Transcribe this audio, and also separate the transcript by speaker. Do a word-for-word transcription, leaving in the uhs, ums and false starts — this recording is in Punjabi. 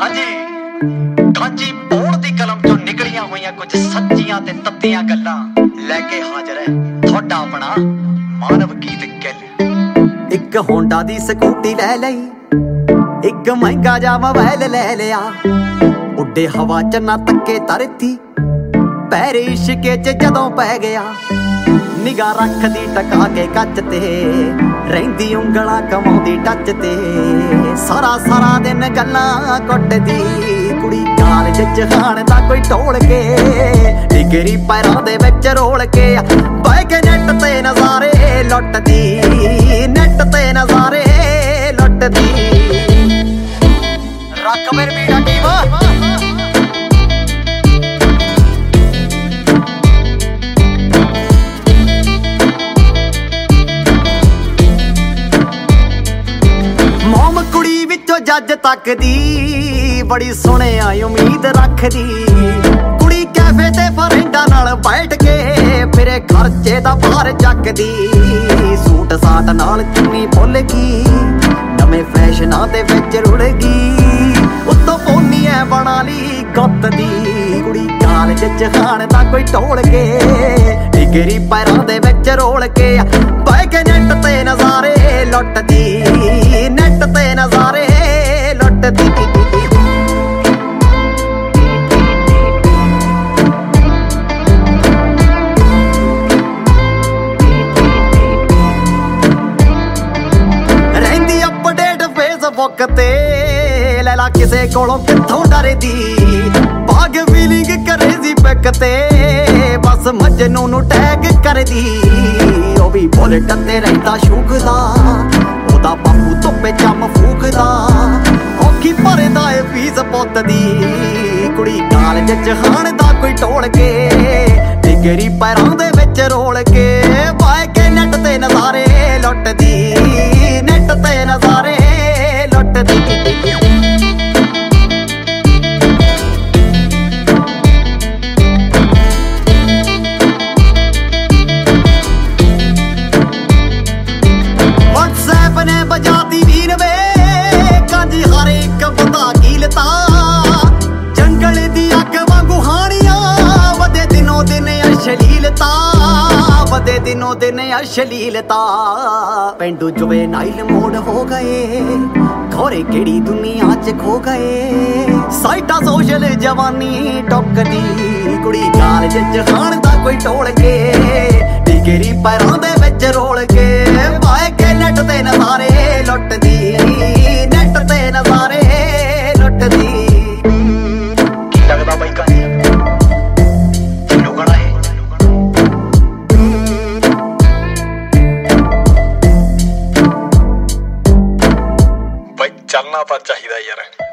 Speaker 1: ਹਾਂਜੀ ਕਾਂਜੀ ਪੌੜ ਦੀ ਕਲਮ ਚੋਂ ਨਿਕਲੀਆਂ ਹੋਈਆਂ ਕੁਝ ਸੱਚੀਆਂ ਤੇ ਤੱਤੀਆਂ ਗੱਲਾਂ ਲੈ ਕੇ ਹਾਜ਼ਰ ਹੈ ਤੁਹਾਡਾ ਆਪਣਾ ਮਾਨਵ ਗੀਤ ਗਿੱਲ।
Speaker 2: ਇੱਕ ਹੋਂਡਾ ਦੀ ਸਕੂਟੀ ਲੈ ਲਈ, ਇੱਕ ਮਹਿੰਗਾ ਜਾ ਮੋਬਾਈਲ ਲੈ ਲਿਆ, ਉੱਡੇ ਹਵਾ ਚ ਨਾ ਤੱਕੇ ਧਰਤੀ, ਪੈਰ ਇਸ਼ਕੇ ਚ ਜਦੋਂ ਪੈ ਗਿਆ, ਨਿਗਾਹ ਰੱਖਦੀ ਟਕਾ ਕੇ ਕੱਚ ਤੇ, ਰਹਿੰਦੀ ਉਂਗਲਾਂ ਕਮਾਉਂਦੀ ਟੱਚ ਤੇ, ਸਾਰਾ ਸਾਰਾ ਦਿਨ ਗੱਲਾਂ ਕੁੱਟਦੀ ਕੁੜੀ ਕਾਲਜ ਚ ਖਾਣ ਦਾ ਕੋਈ ਢੋਲ ਕੇ, ਡਿਗਰੀ ਪੈਰਾਂ ਦੇ ਵਿੱਚ ਰੋਲ ਕੇ, ਬਹਿ ਕੇ ਨੈਟ ਤੇ ਨਜ਼ਾਰੇ ਲੁੱਟਦੀ, ਨੈਟ ਤੇ ਨਜ਼ਾਰੇ ਲੁੱਟਦੀ। ਰੱਖ ਮੇਰੇ ਵੀਰਾ ਟੀਮ ਜੱਜ ਤੱਕਦੀ, ਬੜੀ ਸੋਹਣਿਆ ਉਮੀਦ ਰੱਖਦੀ, ਕੁੜੀ ਕੈਫੇ ਤੇ ਫਰੈਂਡਾਂ ਨਾਲ ਬੈਠ ਕੇ ਫਿਰੇ ਖਰਚੇ ਦਾ ਭਾਰ ਚੱਕਦੀ, ਸੂਟ ਸਾਟ ਨਾਲ ਚੁੰਨੀ ਭੁੱਲ ਗਈ, ਨਵੇਂ ਫੈਸ਼ਨਾਂ ਦੇ ਵਿੱਚ ਰੁੜ ਗਈ, ਉੱਤੋਂ ਪੋਨੀ ਐ ਬਣਾ ਲਈ ਗੁੱਤ ਦੀ, ਕੁੜੀ ਕਾਲਜ ਚ ਖਾਣ ਦਾ ਕੋਈ ਢੋਲ ਕੇ, ਡਿਗਰੀ ਪੈਰਾਂ ਦੇ ਵਿੱਚ ਰੋਲ ਕੇ, ਬਹਿ ਕੇ ਨੈਟ ਤੇ ਨਜ਼ਾਰੇ ਲੁੱਟਦੀ, ਨੈਟ ਤੇ ਨਜ਼ਾਰੇ ਲੁੱਟਦੀ। ਰਹਿੰਦੀ ਅਪਡੇਟ ਫੇਸਬੁੱਕ ਤੇ, ਲੈ ਲਾ ਕਿਸੇ ਕੋਲੋਂ ਕਿੱਥੋਂ ਡਰਦੀ, ਬਾਗ ਫੀਲਿੰਗ ਕਰੇ ਸੀ ਪਿਕ ਤੇ, ਬਸ ਮਜਨੂ ਨੂੰ ਟੈਗ ਕਰਦੀ, ਉਹ ਵੀ ਬੁਲਟ ਤੇ ਰਹਿੰਦਾ ਸ਼ੂਕਦਾ, ਉਹਦਾ ਬਾਪੂ ਧੁੱਪੇ ਚੰਮ ਫੂਕਦਾ, ਔਖੀ ਭਰਦਾ ਏ ਫੀਸ ਪੁੱਤ ਦੀ, ਕੁੜੀ ਕਾਲਜ ਚ ਖਾਣ ਦਾ ਕੋਈ ਢੋਲ ਕੇ, ਡਿਗਰੀ ਪੈਰਾਂ ਦੇ ਵਿੱਚ ਰੋਲ ਕੇ, ਬਾਏ ਕੇ ਨੈਟ ਤੇ ਨਜ਼ਾਰੇ ਲੁੱਟਦੀ, ਨੈਟ ਤੇ ਨਜ਼ਾਰੇ ਲੁੱਟਦੀ। ਨੇ ਬਜਾਤੀ ਵੀਰ ਵੇ ਕਾਂਜੀ ਹਰ ਇੱਕ ਬੰਦਾ ਕੀਲਤਾ, ਜੰਗਲ ਦੀ ਅੱਗ ਵਾਂਗੂ ਹਾਣੀਆਂ, ਵਧੇ ਦਿਨੋਂ ਦਿਨ ਅਸ਼ਲੀਲਤਾ, ਵਧੇ ਦਿਨੋਂ ਦਿਨ ਅਸ਼ਲੀਲਤਾ, ਪਿੰਡੂ ਜੁਵੇ ਨਾਈਲ ਮੋੜ ਹੋ ਗਏ, ਖੋਰੇ ਕਿਹੜੀ ਦੁਨੀਆ ਚ ਖੋ ਗਏ, ਸਾਈਟਾ ਸੋਸ਼ਲ ਜਵਾਨੀ ਟੁੱਕਦੀ, ਕੁੜੀ ਕਾਲਜ ਚ ਖਾਣ ਦਾ ਕੋਈ ਢੋਲ ਕੇ, ਡਿਗਰੀ ਪੈਰਾਂ ਦੇ ਵਿੱਚ ਰੋਲ ਕੇ, ਬਾਏ ਕੇ ਨੈਟ ਤੇ ਨਜ਼ਾਰੇ ਲੁੱਟਦੀ, ਨੈਟ ਤੇ ਨਜ਼ਾਰੇ ਲੁੱਟਦੀ।
Speaker 1: ਕੀ ਲੱਗਦਾ ਬਾਈ ਕਾਂਜੀ ਲੁਗਣਾ ਹੈ ਬਾਈ, ਚੱਲਣਾ ਤਾਂ ਚਾਹੀਦਾ ਯਾਰ।